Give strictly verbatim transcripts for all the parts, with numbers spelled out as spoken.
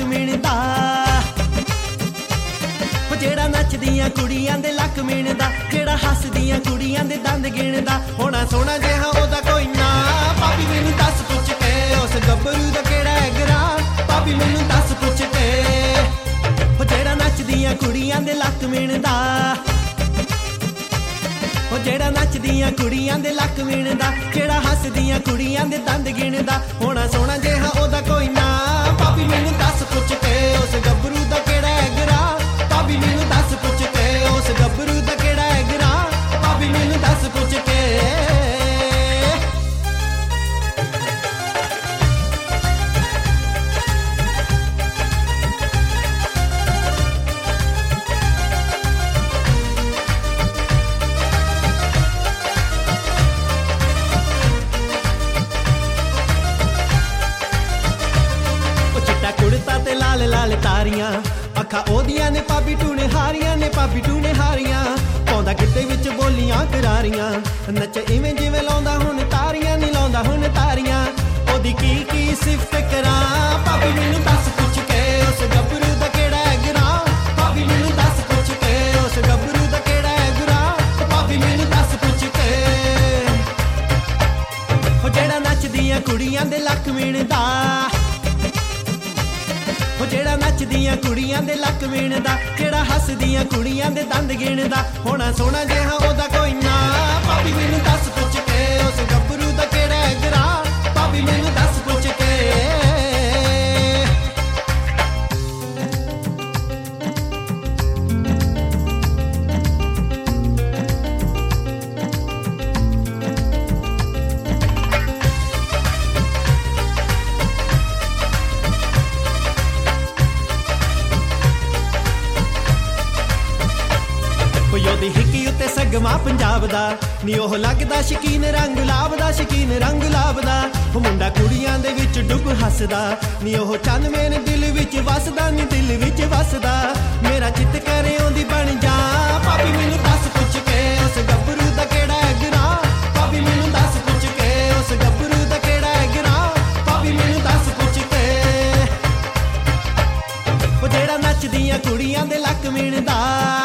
ਮਿਣਦਾ ਜਿਹੜਾ ਨੱਚਦੀਆਂ ਕੁੜੀਆਂ ਦੇ ਲੱਕ ਮਿਣਦਾ ਜਿਹੜਾ ਹੱਸਦੀਆਂ ਕੁੜੀਆਂ ਦੇ ਦੰਦ ਗਿਣਦਾ ਹੋਣਾ ਸੋਹਣਾ ਜਿਹਾ ਉਹਦਾ ਕੋਈ ਨਾ ਭਾਬੀ ਮੈਨੂੰ ਦੱਸ ਪੁੱਛ ਕੇ ਉਸ ਗੱਭਰੂ ਦਾ ਕਿਹੜਾ ਗਰਾਂ ਭਾਬੀ ਮੈਨੂੰ ਦੱਸ ਪੁੱਛ ਕੇ ਉਹ ਜਿਹੜਾ ਨੱਚਦੀਆਂ ਕੁੜੀਆਂ ਦੇ ਲੱਕ ਮਿਣਦਾ ਉਹ ਜਿਹੜਾ ਨੱਚਦੀਆਂ ਕੁੜੀਆਂ ਦੇ ਲੱਕ ਮਿਣਦਾ ਜਿਹੜਾ ਹੱਸਦੀਆਂ ਕੁੜੀਆਂ ਦੇ ਦੰਦ ਗਿਣਦਾ ਹੋਣਾ ਸੋਹਣਾ ਜਿਹਾ ਉਹਦਾ ਕੋਈ ਨਾ ਭਾਬੀ ਮੈਨੂੰ ਦੱਸ ਪੁੱਛ ਕੇ ਉਸ ਗੱਭਰੂ ਦਾ ਕਿਹੜਾ ਗਰਾਂ ਭਾਬੀ ਮੈਨੂੰ ਦੱਸ ਪੁੱਛ ਕੇ ਉਸ ਗੱਭਰੂ ਦਾ ਕਿਹੜਾ ਗਰਾਂ ਭਾਬੀ ਮੈਨੂੰ ਦੱਸ ਪੁੱਛ ਕੇ ਕੁੜਤਾ ਤੇ ਲਾਲ ਲਾਲ ਤਾਰੀਆਂ ਅੱਖਾਂ ਉਹਦੀਆਂ ਨੇ ਭਾਬੀ ਟੂਣੇ ਹਾਰੀਆਂ ਨੇ ਭਾਬੀ ਟੂਣੇ ਹਾਰੀਆਂ ਪਾਉਂਦਾ ਕਿਤੇ ਵਿੱਚ ਬੋਲੀਆਂ ਕਰਾਰੀਆਂ ਨੱਚ ਇਵੇਂ ਜਿਵੇਂ ਲਾਉਂਦਾ ਹੁਣ ਤਾਰੀਆਂ ਨਹੀਂ ਲਾਉਂਦਾ ਹੁਣ ਤਾਰੀਆਂ ਉਹਦੀ ਕੀ ਕੀ ਸਿਫਤ ਕਰਾਂ ਭਾਬੀ ਮੈਨੂੰ ਦੱਸ ਪੁੱਛ ਕੇ ਉਸ ਗੱਭਰੂ ਦਾ ਕਿਹੜਾ ਗਰਾਂ ਭਾਬੀ ਮੈਨੂੰ ਦੱਸ ਪੁੱਛ ਕੇ ਉਸ ਗੱਭਰੂ ਦਾ ਕਿਹੜਾ ਗਰਾਂ ਭਾਬੀ ਮੈਨੂੰ ਦੱਸ ਪੁੱਛ ਕੇ ਉਹ ਜਿਹੜਾ ਨੱਚਦੀਆਂ ਕੁੜੀਆਂ ਦੇ ਲੱਕ ਮਿਣਦਾ ਉਹ ਜਿਹੜਾ ਨੱਚਦੀਆਂ ਕੁੜੀਆਂ ਦੇ ਲੱਕ ਮਿਣਦਾ ਜਿਹੜਾ ਹੱਸਦੀਆਂ ਕੁੜੀਆਂ ਦੇ ਦੰਦ ਗਿਣਦਾ ਹੋਣਾ ਸੋਹਣਾ ਜਿਹਾ ਉਹਦਾ ਕੋਈ ਨਾ ਭਾਬੀ ਮੈਨੂੰ ਦੱਸ ਪੁੱਛ ਕੇ ਉਸ ਗੱਭਰੂ ਦਾ ਕਿਹੜਾ ਗਰਾਂ ਭਾਬੀ ਮੈਨੂੰ ਦੱਸ ਪੁੱਛ ਕੇ ਉਹਦੀ ਹਿੱਕੀ ਉੱਤੇ ਸਗਮਾ ਪੰਜਾਬ ਦਾ ਨੀ ਉਹ ਲੱਗਦਾ ਸ਼ਕੀਨ ਰੰਗ ਗੁਲਾਬ ਦਾ ਸ਼ਕੀਨ ਰੰਗ ਗੁਲਾਬ ਦਾ ਉਹ ਮੁੰਡਾ ਕੁੜੀਆਂ ਦੇ ਵਿੱਚ ਡੁੱਬ ਹੱਸਦਾ ਨੀ ਉਹ ਚੰਨ ਮੇਰੇ ਦਿਲ ਵਿੱਚ ਵਸਦਾ ਨੀ ਦਿਲ ਵਿੱਚ ਵਸਦਾ ਮੇਰਾ ਚਿੱਤ ਕਰੇ ਉਹਦੀ ਬਣ ਜਾ ਭਾਬੀ ਮੈਨੂੰ ਦੱਸ ਪੁੱਛ ਕੇ ਉਸ ਗੱਭਰੂ ਦਾ ਕਿਹੜਾ ਗਰਾਂ ਭਾਬੀ ਮੈਨੂੰ ਦੱਸ ਪੁੱਛ ਕੇ ਉਸ ਗੱਭਰੂ ਦਾ ਕਿਹੜਾ ਗਰਾਂ ਭਾਬੀ ਮੈਨੂੰ ਦੱਸ ਪੁੱਛ ਕੇ ਉਹ ਜਿਹੜਾ ਨੱਚਦੀਆਂ ਕੁੜੀਆਂ ਦੇ ਲੱਕ ਮਿਣਦਾ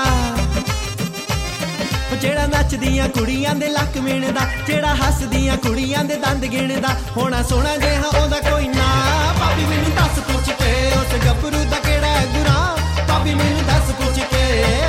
ਜਿਹੜਾ ਨੱਚਦੀਆਂ ਕੁੜੀਆਂ ਦੇ ਲੱਕ ਮਿਣਦਾ ਜਿਹੜਾ ਹੱਸਦੀਆਂ ਕੁੜੀਆਂ ਦੇ ਦੰਦ ਗਿਣਦਾ ਹੋਣਾ ਸੋਹਣਾ ਜਿਹਾ ਉਹਦਾ ਕੋਈ ਨਾ ਭਾਬੀ ਮੈਨੂੰ ਦੱਸ ਪੁੱਛ ਕੇ ਉਸ ਗੱਭਰੂ ਦਾ ਕਿਹੜਾ ਗਰਾਂ ਭਾਬੀ ਮੈਨੂੰ ਦੱਸ ਪੁੱਛ ਕੇ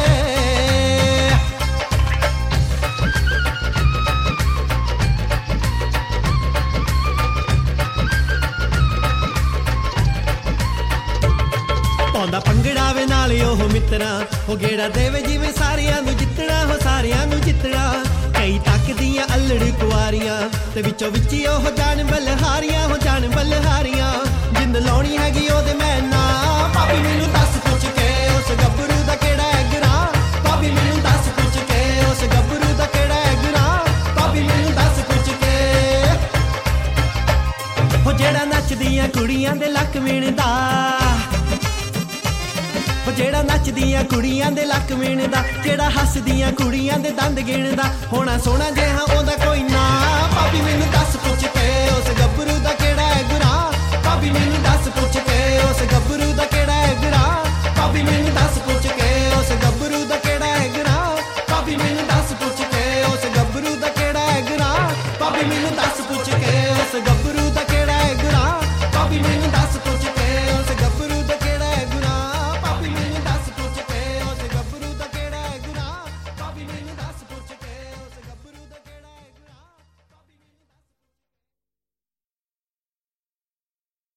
ਪਾਉਂਦਾ ਭੰਗੜਾ ਵੇ ਨਾਲੇ ਉਹ ਮਿੱਤਰਾਂ ਉਹ ਗੇੜਾ ਦੇਵੇ ਜਿਵੇਂ ਸਾਰਿਆਂ ਨੂੰ ਜਿੱਤਣਾ ਹੋ ਸਾਰਿਆਂ ਨੂੰ ਜਿੱਤਣਾ ਕਈ ਤੱਕਦੀਆਂ ਅਲੜ ਕੁਆਰੀਆਂ ਤੇ ਵਿੱਚੋਂ ਵਿੱਚ ਉਹ ਜਾਣ ਬਲਹਾਰੀਆਂ ਹੋ ਜਾਣ ਬਲਹਾਰੀਆਂ ਜਿੰਦ ਲਾਉਣੀ ਹੈਗੀ ਉਹਦੇ ਮੈਂ ਨਾ ਭਾਬੀ ਮੈਨੂੰ ਦੱਸ ਪੁੱਛ ਕੇ ਉਸ ਗੱਭਰੂ ਦਾ ਕਿਹੜਾ ਗਰਾਂ ਭਾਬੀ ਮੈਨੂੰ ਦੱਸ ਪੁੱਛ ਕੇ ਉਸ ਗੱਭਰੂ ਦਾ ਕਿਹੜਾ ਗਰਾਂ ਭਾਬੀ ਮੈਨੂੰ ਦੱਸ ਪੁੱਛ ਕੇ ਉਹ ਜਿਹੜਾ ਨੱਚਦੀਆਂ ਕੁੜੀਆਂ ਦੇ ਲੱਕ ਮਿਣਦਾ ਉਹ ਜਿਹੜਾ ਨੱਚਦੀਆਂ ਕੁੜੀਆਂ ਦੇ ਲੱਕ ਮਿਣਦਾ ਜਿਹੜਾ ਹੱਸਦੀਆਂ ਕੁੜੀਆਂ ਦੇ ਦੰਦ ਗਿਣਦਾ ਹੋਣਾ ਸੋਹਣਾ ਜਿਹਾ ਉਹਦਾ ਕੋਈ